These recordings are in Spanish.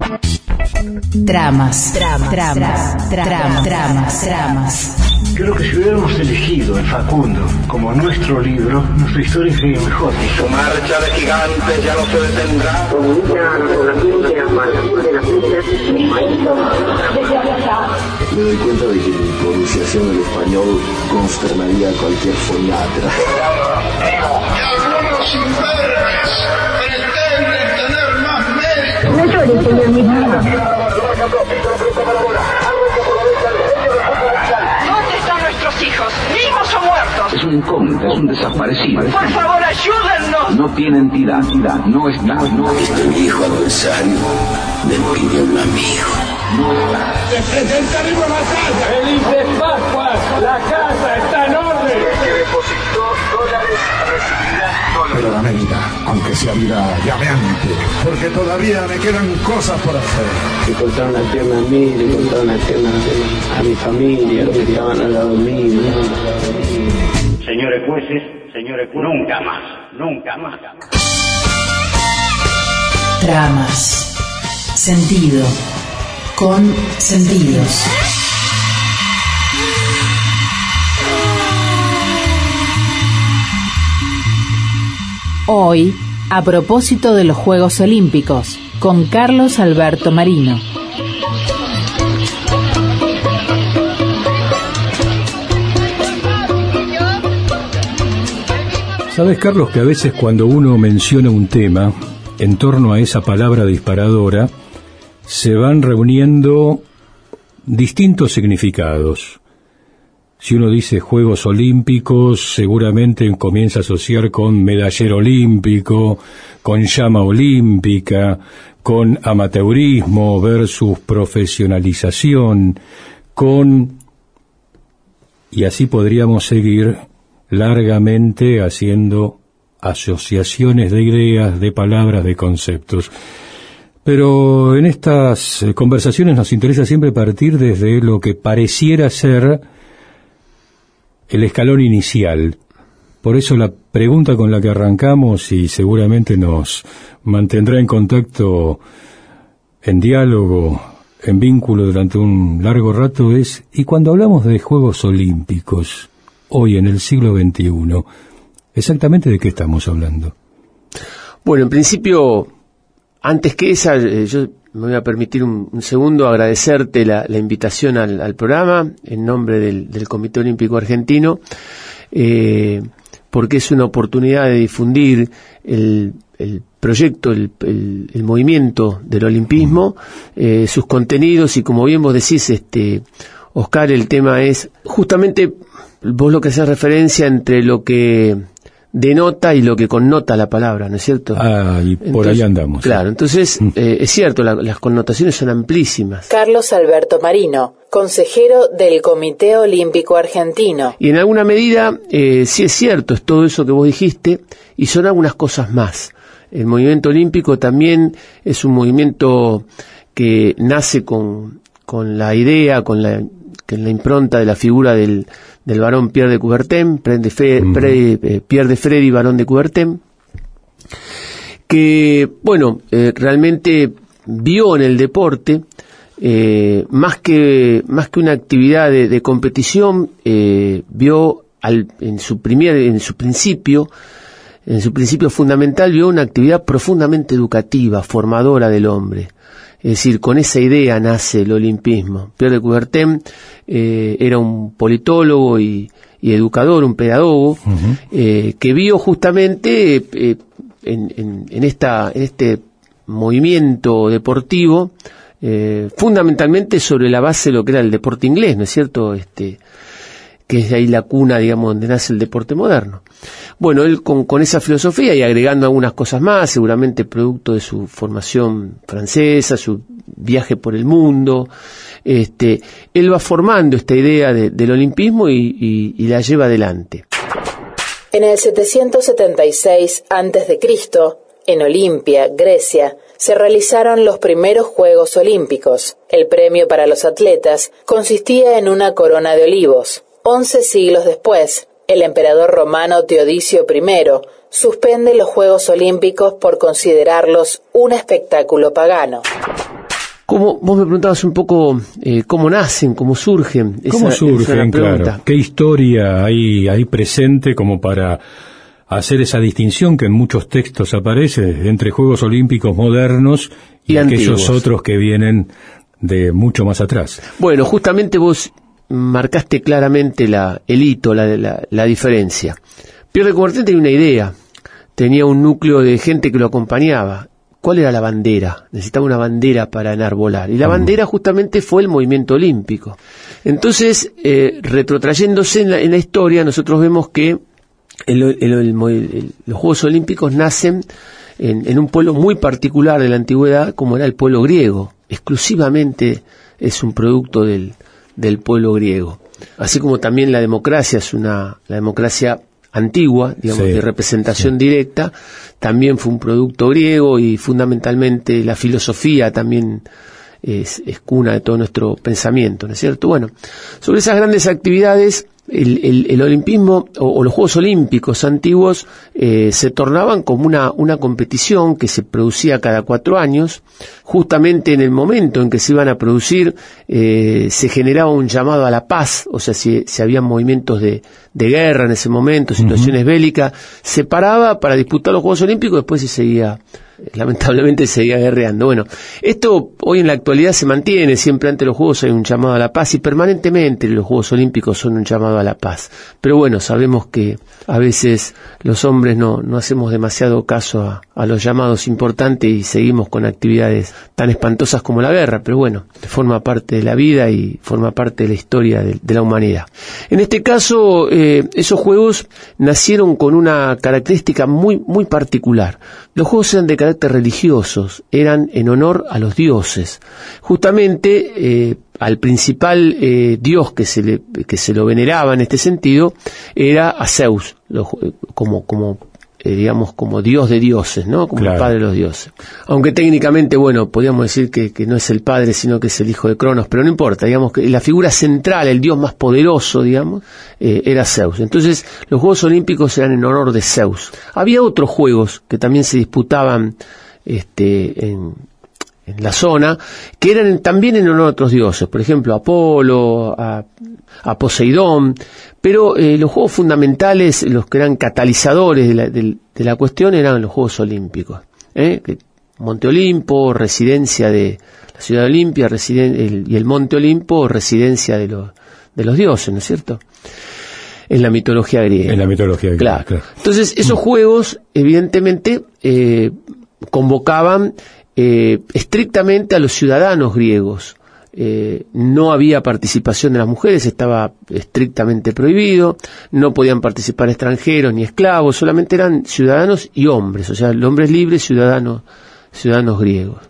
Tramas. Creo que si hubiéramos elegido el Facundo como nuestro libro, nuestra historia sería mejor. Su marcha de gigantes ya no se detendrá. Me doy cuenta de que mi pronunciación del español consternaría a cualquier foniatra. Y algunos imberbes pretenden tener más mérito. No llores, señor mismo. ¿Dónde están nuestros hijos? ¿Vivos o muertos? Es un incógnito, es un desaparecido. Por favor, ayúdennos. No tiene entidad, no está. Este viejo adversario me pide un amigo. Se presenta arriba batalla. ¡Feliz de Pascua! ¡La casa está en orden! Que depositó dólares recibirá dólares. Pero dame vida, aunque sea vida llameante, porque todavía me quedan cosas por hacer. Le cortaron la pierna a mí, le cortaron la pierna a mi familia, los que estaban al lado mío. Señores jueces, nunca más. Tramas. Sentido. Con sentidos. Hoy, a propósito de los Juegos Olímpicos, con Carlos Alberto Marino. Sabes, Carlos, que a veces cuando uno menciona un tema, en torno a esa palabra disparadora, se van reuniendo distintos significados. Si uno dice Juegos Olímpicos, seguramente comienza a asociar con medallero olímpico, con llama olímpica, con amateurismo versus profesionalización, y así podríamos seguir largamente haciendo asociaciones de ideas, de palabras, de conceptos. Pero en estas conversaciones nos interesa siempre partir desde lo que pareciera ser el escalón inicial. Por eso la pregunta con la que arrancamos, y seguramente nos mantendrá en contacto, en diálogo, en vínculo durante un largo rato, es: ¿y cuando hablamos de Juegos Olímpicos, hoy en el siglo XXI, exactamente de qué estamos hablando? Bueno, en principio, antes que esa, yo me voy a permitir un segundo agradecerte la invitación al programa en nombre del Comité Olímpico Argentino, porque es una oportunidad de difundir el proyecto, el movimiento del olimpismo, sus contenidos, y como bien vos decís, Oscar, el tema es justamente, vos lo que haces referencia entre lo que denota y lo que connota la palabra, ¿no es cierto? Y por ahí andamos. Claro, entonces es cierto, las connotaciones son amplísimas. Carlos Alberto Marino, consejero del Comité Olímpico Argentino. Y en alguna medida, sí es cierto, es todo eso que vos dijiste, y son algunas cosas más. El movimiento olímpico también es un movimiento que nace con la idea, con la impronta de la figura del barón Pierre de Coubertin, Pierre de Freddy, barón de Coubertin, que, bueno, realmente vio en el deporte, más que una actividad de competición, vio en su principio fundamental, vio una actividad profundamente educativa, formadora del hombre. Es decir, con esa idea nace el olimpismo. Pierre de Coubertin era un politólogo y educador, un pedagogo, que vio justamente en este movimiento deportivo, fundamentalmente sobre la base de lo que era el deporte inglés, ¿no es cierto?, que es de ahí la cuna, digamos, donde nace el deporte moderno. Bueno, él con esa filosofía y agregando algunas cosas más, seguramente producto de su formación francesa, su viaje por el mundo, él va formando esta idea del olimpismo y la lleva adelante. En el 776 a.C., en Olimpia, Grecia, se realizaron los primeros Juegos Olímpicos. El premio para los atletas consistía en una corona de olivos. 11 siglos después, el emperador romano Teodicio I suspende los Juegos Olímpicos por considerarlos un espectáculo pagano. Vos me preguntabas un poco cómo nacen, cómo surgen. ¿Cómo surgen, claro? ¿Qué historia hay presente como para hacer esa distinción que en muchos textos aparece entre Juegos Olímpicos modernos y aquellos antiguos, otros que vienen de mucho más atrás? Bueno, justamente vos marcaste claramente el hito, la diferencia. Pierre de Coubertin tenía una idea, tenía un núcleo de gente que lo acompañaba. ¿Cuál era la bandera? Necesitaba una bandera para enarbolar. Y la bandera justamente fue el movimiento olímpico. Entonces, retrotrayéndose en la historia, nosotros vemos que los Juegos Olímpicos nacen en un pueblo muy particular de la antigüedad, como era el pueblo griego. Exclusivamente es un producto del pueblo griego. Así como también la democracia es la democracia antigua, digamos, de representación directa, también fue un producto griego, y fundamentalmente la filosofía también es cuna de todo nuestro pensamiento, ¿no es cierto? Bueno, sobre esas grandes actividades, el olimpismo o los Juegos Olímpicos antiguos se tornaban como una competición que se producía cada 4 años. Justamente en el momento en que se iban a producir se generaba un llamado a la paz, o sea, si había movimientos de guerra en ese momento, situaciones bélicas, se paraba para disputar los Juegos Olímpicos, después lamentablemente seguía guerreando. Bueno, esto hoy en la actualidad se mantiene, siempre ante los Juegos hay un llamado a la paz, y permanentemente los Juegos Olímpicos son un llamado a la paz. Pero bueno, sabemos que a veces los hombres no hacemos demasiado caso a los llamados importantes y seguimos con actividades tan espantosas como la guerra, pero bueno, forma parte de la vida y forma parte de la historia de la humanidad. En este caso, esos Juegos nacieron con una característica muy, muy particular. Los Juegos eran de carácter religiosos, eran en honor a los dioses. Justamente, al principal dios que se lo veneraba en este sentido era a Zeus, digamos, como dios de dioses, ¿no? Como el padre de los dioses. Aunque técnicamente, bueno, podríamos decir que no es el padre, sino que es el hijo de Cronos, pero no importa, digamos que la figura central, el dios más poderoso, digamos, era Zeus. Entonces, los Juegos Olímpicos eran en honor de Zeus. Había otros juegos que también se disputaban en la zona, que eran también en honor a otros dioses, por ejemplo, a Apolo, a Poseidón, pero los juegos fundamentales, los que eran catalizadores de la cuestión, eran los Juegos Olímpicos. Monte Olimpo, residencia de la ciudad de Olimpia, y el Monte Olimpo, residencia de los dioses, ¿no es cierto? En la mitología griega. En la mitología griega, claro. Entonces, esos juegos, evidentemente, convocaban estrictamente a los ciudadanos griegos. No había participación de las mujeres, estaba estrictamente prohibido, no podían participar extranjeros ni esclavos, solamente eran ciudadanos y hombres, o sea, hombres libres, ciudadanos griegos.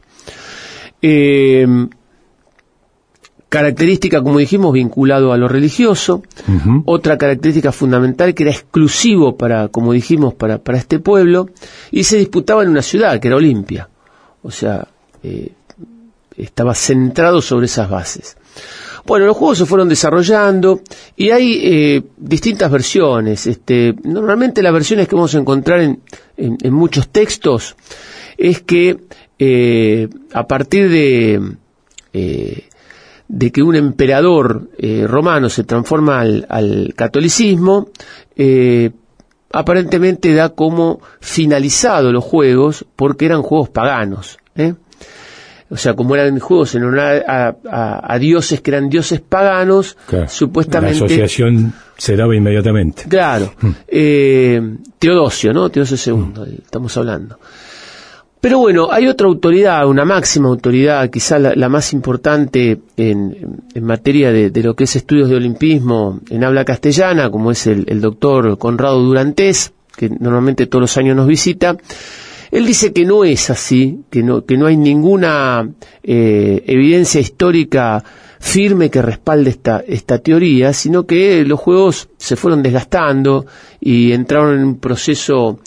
Característica, como dijimos, vinculado a lo religioso. Otra característica fundamental, que era exclusivo como dijimos, para este pueblo, y se disputaba en una ciudad, que era Olimpia. O sea, estaba centrado sobre esas bases. Bueno, los juegos se fueron desarrollando y hay distintas versiones. Normalmente las versiones que vamos a encontrar en muchos textos es que a partir de que un emperador romano se transforma al catolicismo, aparentemente da como finalizado los juegos, porque eran juegos paganos, O sea, como eran juegos en honor a dioses que eran dioses paganos, claro, supuestamente... La asociación se daba inmediatamente. Claro. Teodosio, ¿no? Teodosio II, estamos hablando. Pero bueno, hay otra autoridad, una máxima autoridad, quizá la más importante en materia de lo que es estudios de olimpismo en habla castellana, como es el doctor Conrado Durantés, que normalmente todos los años nos visita. Él dice que no es así, que no hay ninguna evidencia histórica firme que respalde esta teoría, sino que los juegos se fueron desgastando y entraron en un proceso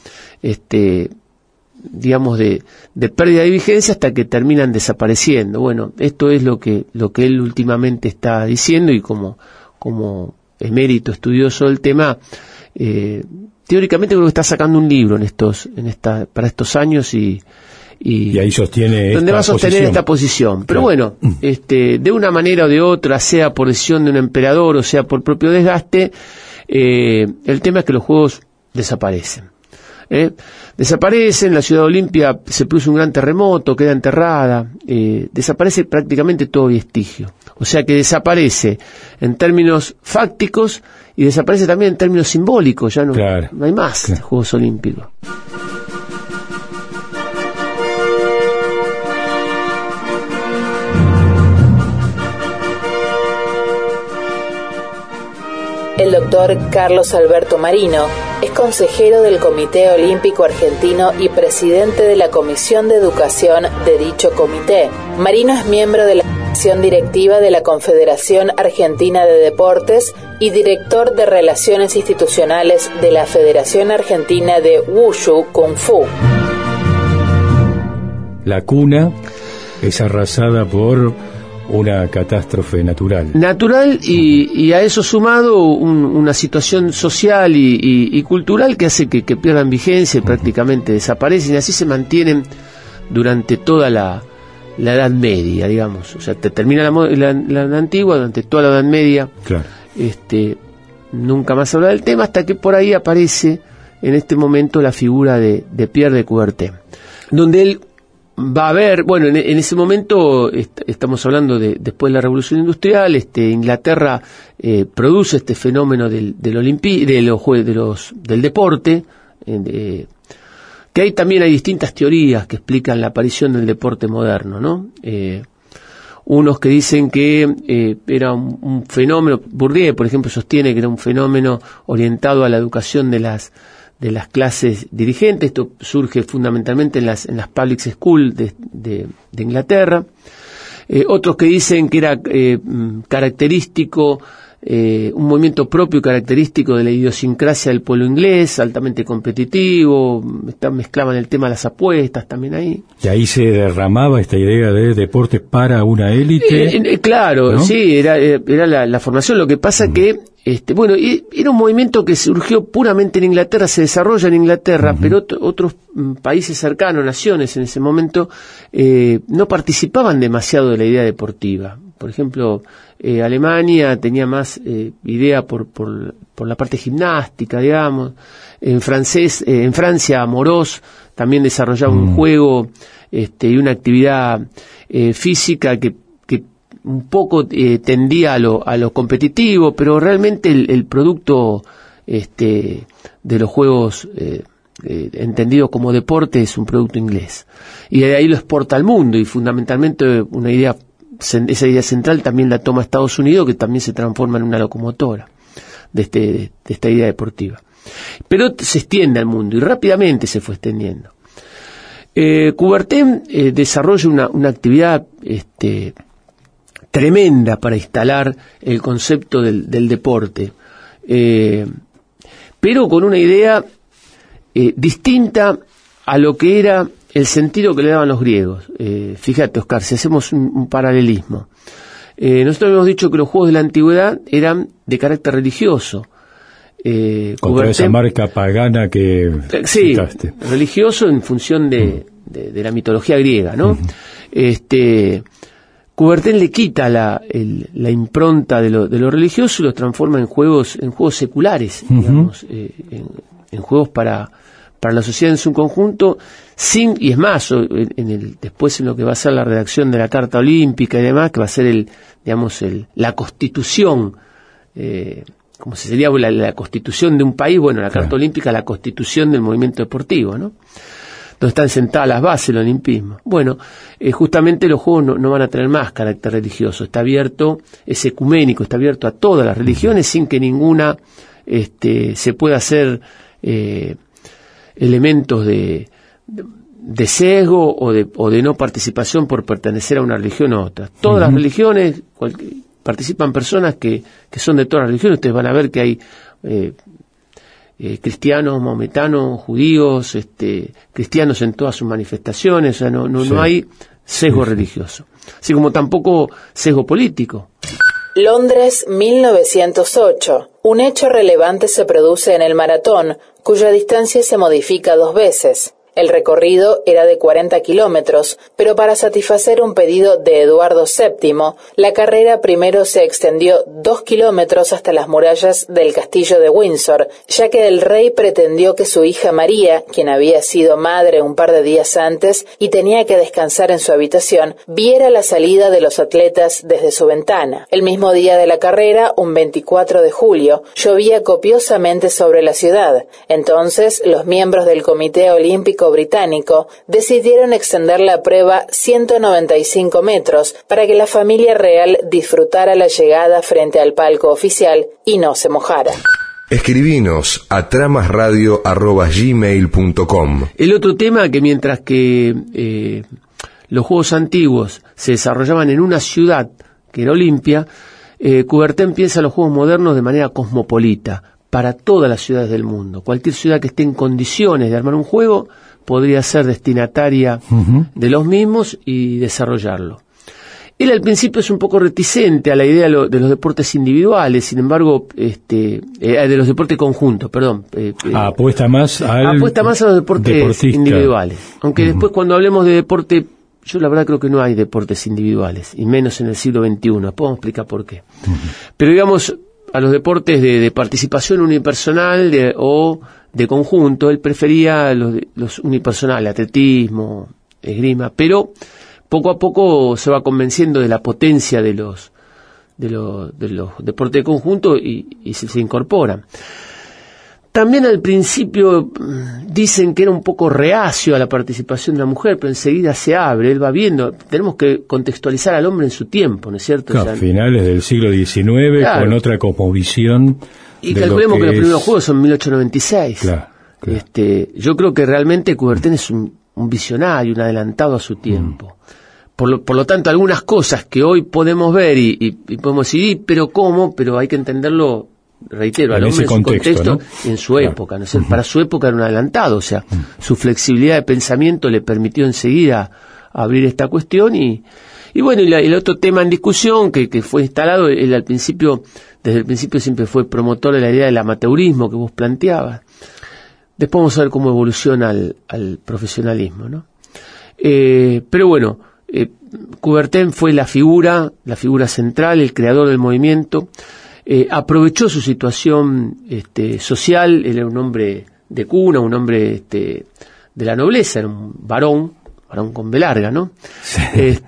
digamos de pérdida de vigencia hasta que terminan desapareciendo. Bueno, esto es lo que él últimamente está diciendo, y como emérito estudioso del tema, teóricamente creo que está sacando un libro para estos años, y y ahí sostiene donde va a sostener esta posición. Pero claro. Bueno, de una manera o de otra, sea por decisión de un emperador o sea por propio desgaste, el tema es que los juegos desaparecen. Desaparecen, la ciudad de Olimpia se produce un gran terremoto, queda enterrada, desaparece prácticamente todo vestigio. O sea que desaparece en términos fácticos y desaparece también en términos simbólicos, ya no, claro. No hay más Juegos Olímpicos. El doctor Carlos Alberto Marino es consejero del Comité Olímpico Argentino y presidente de la Comisión de Educación de dicho comité. Marino es miembro de la comisión directiva de la Confederación Argentina de Deportes y director de Relaciones Institucionales de la Federación Argentina de Wushu Kung Fu. La cuna es arrasada por una catástrofe natural. Natural y a eso sumado una situación social y cultural que hace que pierdan vigencia y prácticamente desaparecen, y así se mantienen durante toda la Edad Media, digamos. O sea, termina la Edad Antigua, durante toda la Edad Media. Claro. Nunca más habla del tema hasta que por ahí aparece en este momento la figura de Pierre de Coubertin, donde él va a haber, bueno, en ese momento estamos hablando de después de la Revolución Industrial. Inglaterra produce este fenómeno del deporte, que también hay distintas teorías que explican la aparición del deporte moderno, ¿no? Unos que dicen que era un fenómeno, Bourdieu, por ejemplo, sostiene que era un fenómeno orientado a la educación de las clases dirigentes. Esto surge fundamentalmente en las public schools de Inglaterra. Otros que dicen que era característico, un movimiento propio y característico de la idiosincrasia del pueblo inglés, altamente competitivo. Mezclaban el tema de las apuestas también ahí. Y ahí se derramaba esta idea de deporte para una élite. Claro, ¿no? Sí, era la formación. Lo que pasa que era un movimiento que surgió puramente en Inglaterra, se desarrolla en Inglaterra, pero otros países cercanos, naciones en ese momento, no participaban demasiado de la idea deportiva. Por ejemplo, Alemania tenía más idea por la parte gimnástica, digamos. En Francia, Morós también desarrollaba un juego y una actividad física que un poco tendía a lo competitivo, pero realmente el producto de los juegos entendido como deporte es un producto inglés, y de ahí lo exporta al mundo, y fundamentalmente esa idea central también la toma Estados Unidos, que también se transforma en una locomotora de esta idea deportiva, pero se extiende al mundo y rápidamente se fue extendiendo. Coubertin desarrolla una actividad tremenda para instalar el concepto del deporte, pero con una idea distinta a lo que era el sentido que le daban los griegos. Fíjate, Oscar, si hacemos un paralelismo, nosotros habíamos dicho que los juegos de la antigüedad eran de carácter religioso. Contra esa marca pagana que citaste. Religioso en función de la mitología griega, ¿no? Coubertin le quita la impronta de lo religioso y los transforma en juegos seculares, digamos, en juegos para la sociedad en su conjunto, y es más, después en lo que va a ser la redacción de la Carta Olímpica y demás, que va a ser la constitución, como se sería la constitución de un país, bueno, la Carta Olímpica, la constitución del movimiento deportivo, ¿no? Donde están sentadas las bases del olimpismo. Bueno, justamente los juegos no van a tener más carácter religioso, está abierto, es ecuménico, está abierto a todas las religiones sin que ninguna se pueda hacer elementos de sesgo o de no participación por pertenecer a una religión u otra. Todas las religiones, participan personas que son de todas las religiones. Ustedes van a ver que hay cristianos, maometanos, judíos, cristianos en todas sus manifestaciones. O sea, no hay sesgo religioso, así como tampoco sesgo político. Londres, 1908. Un hecho relevante se produce en el maratón, cuya distancia se modifica 2 veces. El recorrido era de 40 kilómetros, pero para satisfacer un pedido de Eduardo VII, la carrera primero se extendió 2 kilómetros hasta las murallas del castillo de Windsor, ya que el rey pretendió que su hija María, quien había sido madre un par de días antes y tenía que descansar en su habitación, viera la salida de los atletas desde su ventana. El mismo día de la carrera, un 24 de julio, llovía copiosamente sobre la ciudad. Entonces, los miembros del Comité Olímpico Británico decidieron extender la prueba 195 metros para que la familia real disfrutara la llegada frente al palco oficial y no se mojara. Escribinos a tramasradio@gmail.com. El otro tema, que mientras que los Juegos antiguos se desarrollaban en una ciudad, que era Olimpia, Coubertin piensa los Juegos modernos de manera cosmopolita, para todas las ciudades del mundo. Cualquier ciudad que esté en condiciones de armar un juego podría ser destinataria de los mismos y desarrollarlo. Él al principio es un poco reticente a la idea de los deportes individuales, sin embargo, de los deportes conjuntos, perdón. Apuesta más a los deportes individuales. Aunque después, cuando hablemos de deporte, yo la verdad creo que no hay deportes individuales, y menos en el siglo XXI. Podemos explicar por qué. Pero digamos, a los deportes de participación unipersonal o de conjunto, él prefería los unipersonales, atletismo, esgrima, pero poco a poco se va convenciendo de la potencia de los deportes de conjunto y se incorporan. También al principio dicen que era un poco reacio a la participación de la mujer, pero enseguida se abre, él va viendo. Tenemos que contextualizar al hombre en su tiempo, ¿no es cierto? Claro, finales del siglo XIX, claro, con otra cosmovisión. Y calculemos que los primeros juegos son 1896. Claro. Yo creo que realmente Coubertin es un visionario, un adelantado a su tiempo. Por lo tanto, algunas cosas que hoy podemos ver y podemos decir, pero ¿cómo? Pero hay que entenderlo, reitero, al hombre en su contexto, ¿no? Y en su época, ¿no? Para su época era un adelantado, o sea, su flexibilidad de pensamiento le permitió enseguida abrir esta cuestión y bueno, y el otro tema en discusión que fue instalado, él desde el principio siempre fue promotor de la idea del amateurismo que vos planteabas. Después vamos a ver cómo evoluciona al profesionalismo, ¿no? Pero bueno, Coubertin fue la figura central, el creador del movimiento. Aprovechó su situación social. Él era un hombre de cuna, un hombre de la nobleza, era un varón con B larga, ¿no? Sí.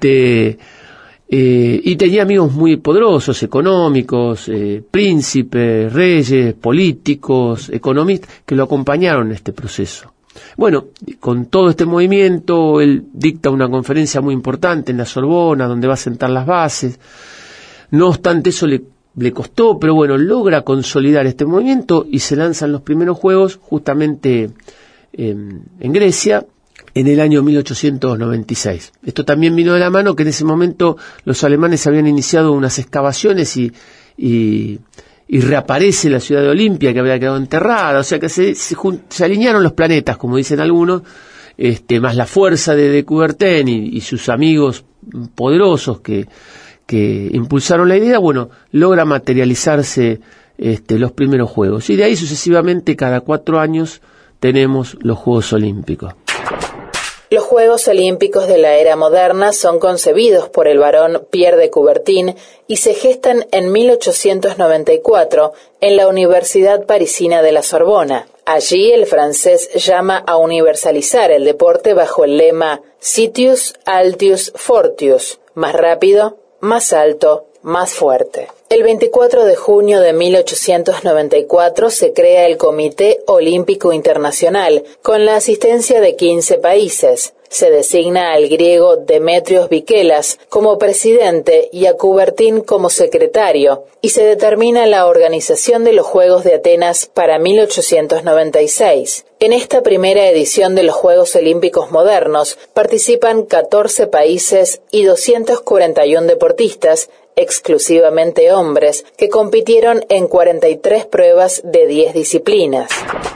Y tenía amigos muy poderosos, económicos, príncipes, reyes, políticos, economistas, que lo acompañaron en este proceso. Bueno, con todo este movimiento, él dicta una conferencia muy importante en la Sorbona, donde va a sentar las bases. No obstante, eso le costó, pero bueno, logra consolidar este movimiento y se lanzan los primeros juegos justamente en Grecia en el año 1896. Esto también vino de la mano que en ese momento los alemanes habían iniciado unas excavaciones y reaparece la ciudad de Olimpia, que había quedado enterrada, o sea que se alinearon los planetas, como dicen algunos, más la fuerza de Coubertin y sus amigos poderosos que impulsaron la idea, bueno, logra materializarse los primeros juegos. Y de ahí sucesivamente, cada 4 años, tenemos los Juegos Olímpicos. Los Juegos Olímpicos de la era moderna son concebidos por el barón Pierre de Coubertin y se gestan en 1894 en la Universidad Parisina de la Sorbona. Allí el francés llama a universalizar el deporte bajo el lema Citius Altius Fortius, más rápido, más alto, más fuerte. El 24 de junio de 1894 se crea el Comité Olímpico Internacional con la asistencia de 15 países. Se designa al griego Demetrios Vikelas como presidente y a Coubertin como secretario, y se determina la organización de los Juegos de Atenas para 1896. En esta primera edición de los Juegos Olímpicos modernos participan 14 países y 241 deportistas, exclusivamente hombres, que compitieron en 43 pruebas de 10 disciplinas.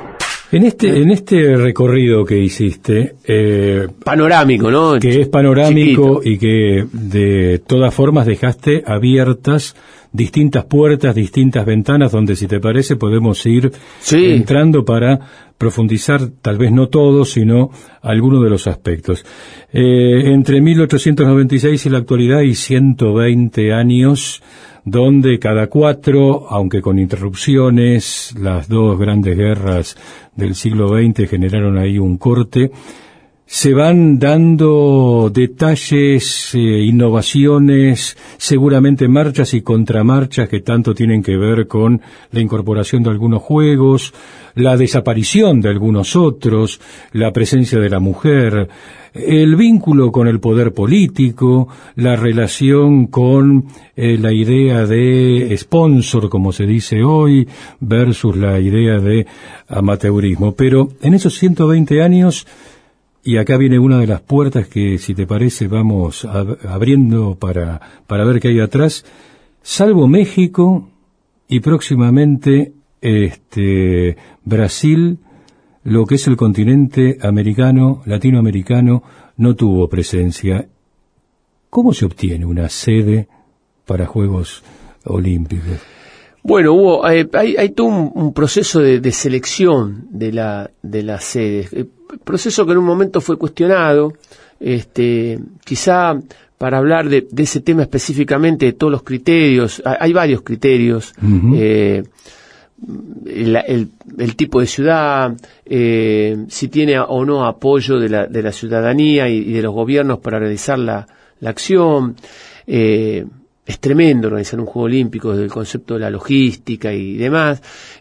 En este recorrido que hiciste, panorámico, ¿no? Que es panorámico. Chiquito. Y que de todas formas dejaste abiertas distintas puertas, distintas ventanas, donde, si te parece, podemos ir entrando para profundizar, tal vez no todo, sino algunos de los aspectos. Entre 1896 y la actualidad hay 120 años, donde cada 4, aunque con interrupciones, las 2 grandes guerras del siglo XX generaron ahí un corte, se van dando detalles, innovaciones, seguramente marchas y contramarchas que tanto tienen que ver con la incorporación de algunos juegos, la desaparición de algunos otros, la presencia de la mujer, el vínculo con el poder político, la relación con la idea de sponsor, como se dice hoy, versus la idea de amateurismo. Pero en esos 120 años, y acá viene una de las puertas que, si te parece, vamos abriendo para ver qué hay atrás, salvo México y próximamente Brasil, lo que es el continente americano, latinoamericano, no tuvo presencia. ¿Cómo se obtiene una sede para Juegos Olímpicos? Bueno, hubo hay todo un proceso de selección de las sedes, proceso que en un momento fue cuestionado, quizá para hablar de ese tema específicamente, de todos los criterios, hay varios criterios, el tipo de ciudad, si tiene o no apoyo de la ciudadanía y de los gobiernos para realizar la acción. Es tremendo organizar un Juego Olímpico desde el concepto de la logística y demás.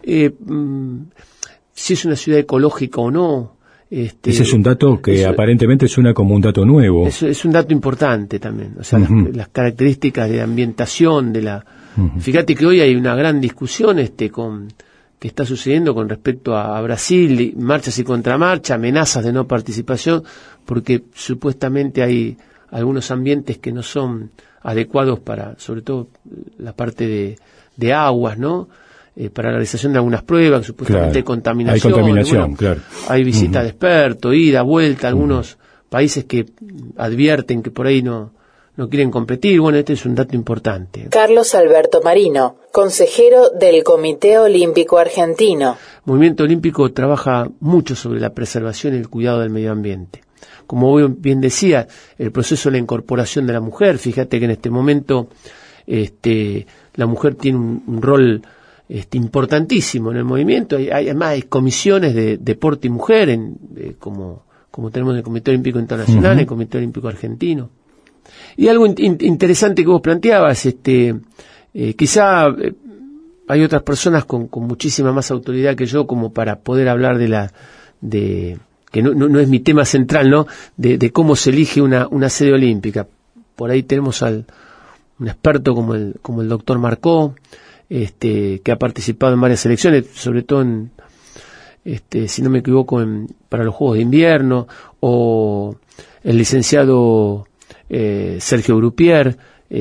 Si es una ciudad ecológica o no. Ese es un dato que aparentemente suena como un dato nuevo. Es un dato importante también. O sea, las características de ambientación de la. Fíjate que hoy hay una gran discusión que está sucediendo con respecto a Brasil, marchas y contramarchas, amenazas de no participación, porque supuestamente hay algunos ambientes que no son adecuados para, sobre todo, la parte de aguas, ¿no? Para la realización de algunas pruebas, supuestamente hay contaminación. Hay contaminación, claro. Hay visita de expertos, ida, vuelta, algunos países que advierten que por ahí no quieren competir. Bueno, este es un dato importante. Carlos Alberto Marino, consejero del Comité Olímpico Argentino. El movimiento olímpico trabaja mucho sobre la preservación y el cuidado del medio ambiente. Como bien decía, el proceso de la incorporación de la mujer, fíjate que en este momento la mujer tiene un rol importantísimo en el movimiento. Además hay comisiones de deporte y mujer, como tenemos en el Comité Olímpico Internacional, el Comité Olímpico Argentino. Y algo interesante que vos planteabas, quizá hay otras personas con muchísima más autoridad que yo como para poder hablar que no es mi tema central, ¿no? De cómo se elige una sede olímpica. Por ahí tenemos un experto como el doctor Marcó, que ha participado en varias selecciones, sobre todo si no me equivoco, para los Juegos de Invierno, o el licenciado Sergio Grupier,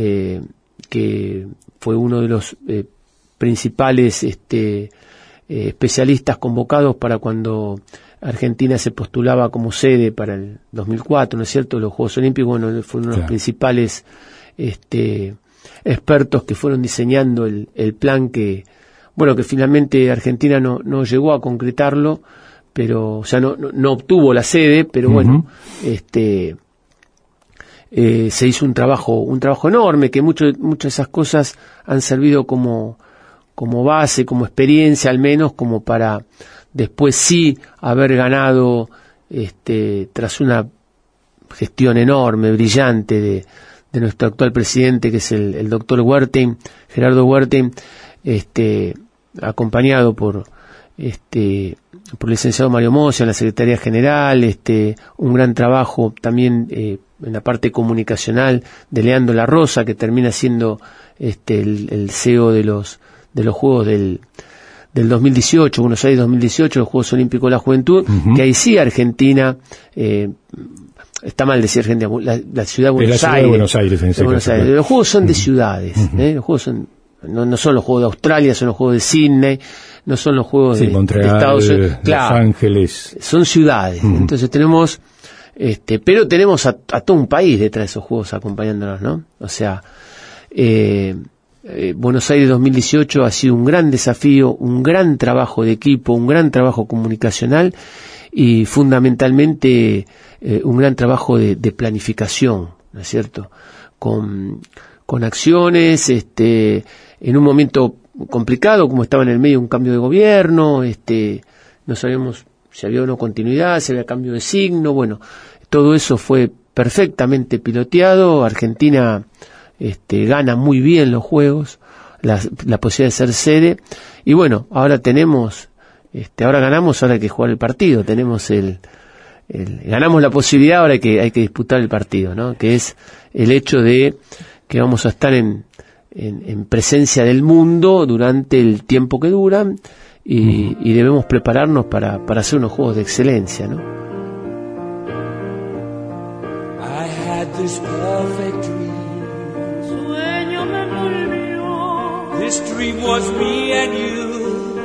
que fue uno de los principales especialistas convocados para cuando Argentina se postulaba como sede para el 2004, ¿no es cierto? Los Juegos Olímpicos, bueno, fueron uno de los principales expertos que fueron diseñando el plan que finalmente Argentina no llegó a concretarlo, pero, o sea, no obtuvo la sede, pero bueno, se hizo un trabajo enorme, que muchas de esas cosas han servido como base, como experiencia al menos, como para después sí haber ganado, tras una gestión enorme, brillante de nuestro actual presidente, que es el doctor Huerten, Gerardo Huerten, acompañado por el licenciado Mario Mosia en la Secretaría General, un gran trabajo también en la parte comunicacional de Leandro La Rosa, que termina siendo el CEO de los Juegos del 2018, Buenos Aires 2018, los Juegos Olímpicos de la Juventud, que ahí sí Argentina, está mal decir Argentina, la ciudad de Buenos Aires. Los Juegos son de ciudades, los Juegos son no son los Juegos de Australia, son los Juegos de Sydney, no son los Juegos de Estados Unidos, Los Ángeles. Son ciudades. Entonces tenemos, pero tenemos a todo un país detrás de esos Juegos acompañándonos, ¿no? O sea, Buenos Aires 2018 ha sido un gran desafío, un gran trabajo de equipo, un gran trabajo comunicacional y fundamentalmente un gran trabajo de planificación, ¿no es cierto? Con acciones, en un momento complicado, como estaba en el medio de un cambio de gobierno, no sabíamos si había una continuidad, si había cambio de signo, bueno, todo eso fue perfectamente piloteado. Argentina gana muy bien los Juegos, la posibilidad de ser sede, y bueno, ahora tenemos, ahora ganamos, ahora hay que jugar el partido, tenemos ganamos la posibilidad, ahora hay que disputar el partido, ¿no? Que es el hecho de que vamos a estar en presencia del mundo durante el tiempo que duran y debemos prepararnos para hacer unos juegos de excelencia, ¿no? I had this perfect dream. Sueño me volvió. This dream was me and you.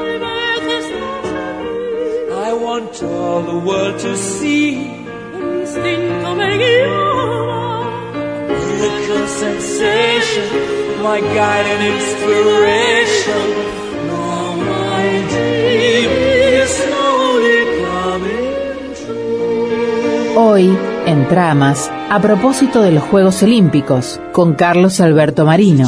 I want all the world to see. El instinto me guiaba. Miracle sensation, my guide and inspiration. Now my dream is slowly coming true. Hoy, en Tramas, a propósito de los Juegos Olímpicos, con Carlos Alberto Marino.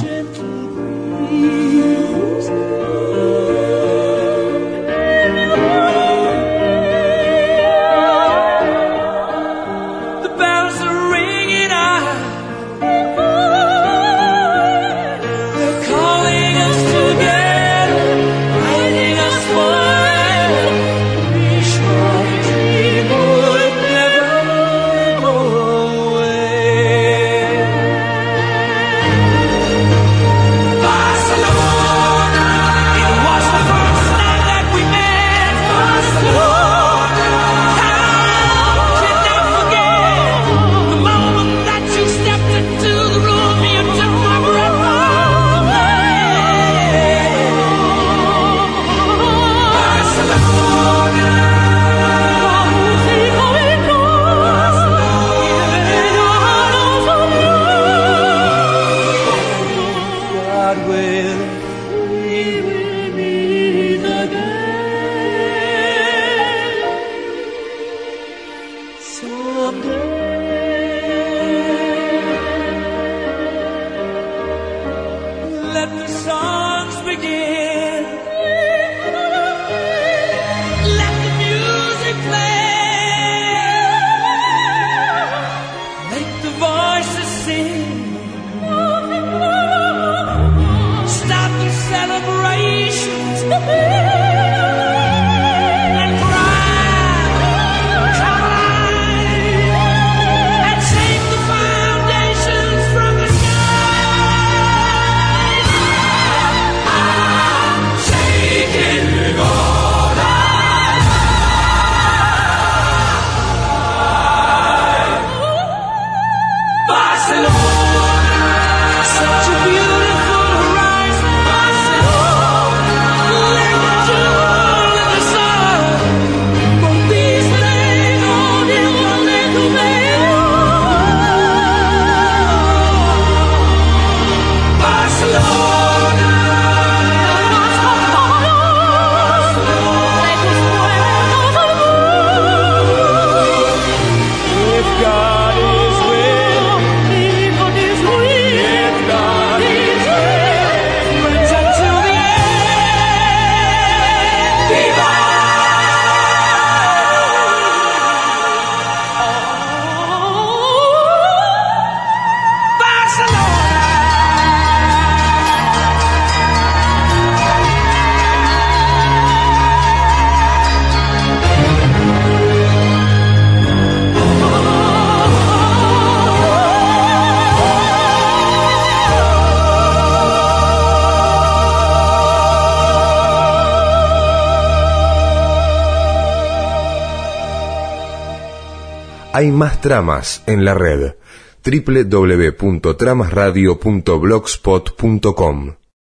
Hay más tramas en la red. www.tramasradio.blogspot.com